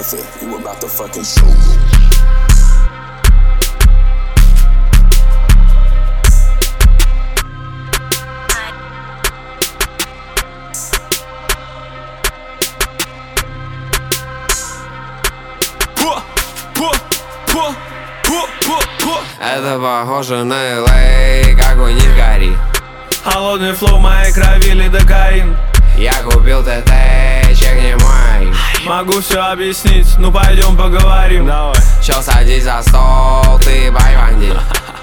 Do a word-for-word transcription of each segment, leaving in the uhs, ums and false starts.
careful, you about to fucking show me. Это похоже на эл эй, какой не гори. Холодный флоу в моей крови, лидокаин. Я купил ТТ, чек не мой. Могу все объяснить, ну пойдем поговорим. Давай. Чё, садись за стол, ты байбанди.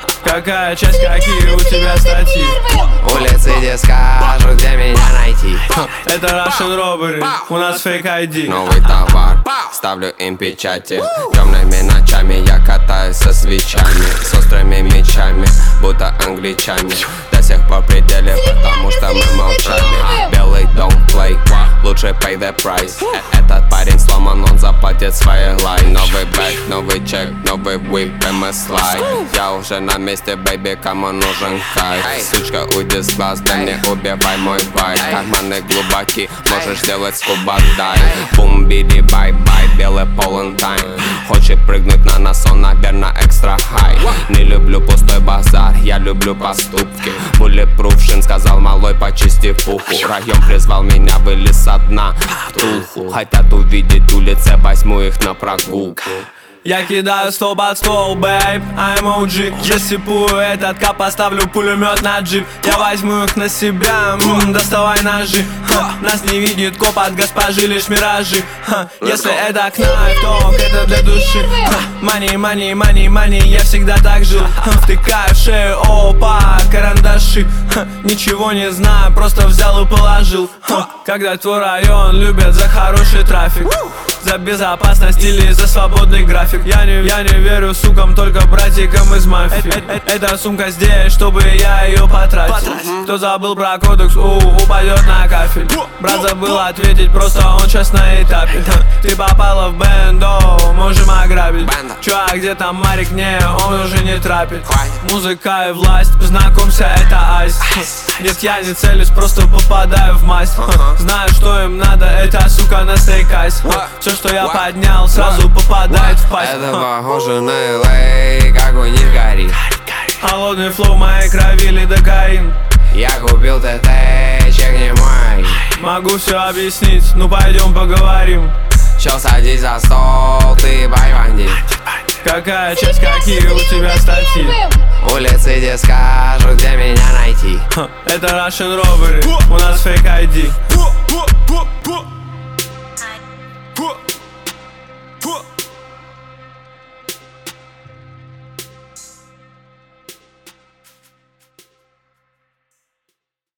Какая часть, какие у тебя статьи? Улицы, где скажут, где меня найти. Это Russian Robbery, у нас фейк ай ди. Новый товар, ставлю им печати. Темными ночами я катаюсь со свечами, с острыми мечами, будто англичане. До сих пор при деле, потому что мы молчали. Белый don't play, лучше pay the price. Этот парень сломан, он заплатит своей лай. Новый бэк, новый чек, новый whip, эм эс лай. Я уже на месте, бэйби, кому нужен кайф. Сучка, уйди с глаз, да не убивай мой вайб. Карманы глубоки, можешь сделать скуба дайв. Бум, биди, бай-бай, белый полон тайм. Хочет прыгнуть на нас, он, наверное, экстра хай. Не люблю пустой базар, я люблю поступки. Bulletproof шин, сказал малой, почисти пуху. Район призвал меня, вылез со дна в туху. Хотят увидеть улицы, возьму их на прогулку. Я кидаю стол под стол, бэйб, I'm о джи. Засыпаю этот кап, поставлю пулемет на джип. Я возьму их на себя, м-м, доставай ножи. Ха, нас не видит коп, от госпожи лишь миражи. Ха, если это кнайф, то это для души. Мани, мани, мани, мани, я всегда так жил. Ха, втыкаю в шею, опа, карандаши. Ха, ничего не знаю, просто взял и положил. Ха, когда твой район любят за хороший трафик, за безопасность или за свободный график. Я не, я не верю сукам, только братикам из мафии. Эта сумка здесь, чтобы я ее потратил. Кто забыл про кодекс, у, упадет на кафель. Брат забыл ответить, просто он сейчас на этапе. Ты попала в бэндо, можем ограбить. Чувак, где там Марик? Не, он уже не трапит. Музыка и власть, познакомься, это айс. Нет, я не целюсь, просто попадаю в масть. Знаю, что им надо, это сука на стейкайс. Все, что я поднял, сразу попадает в пасть. Это похоже на эл эй, какой не гори. Холодный флоу в моей крови, лидокаин. Я купил ТТ, чек не мой. Могу все объяснить, ну пойдем поговорим. Чё, садись за стол, ты байбанди. Какая часть, какие у тебя статьи? Улицы, где скажут, где меня найти. Это Russian Robbery, у нас фейк ай ди.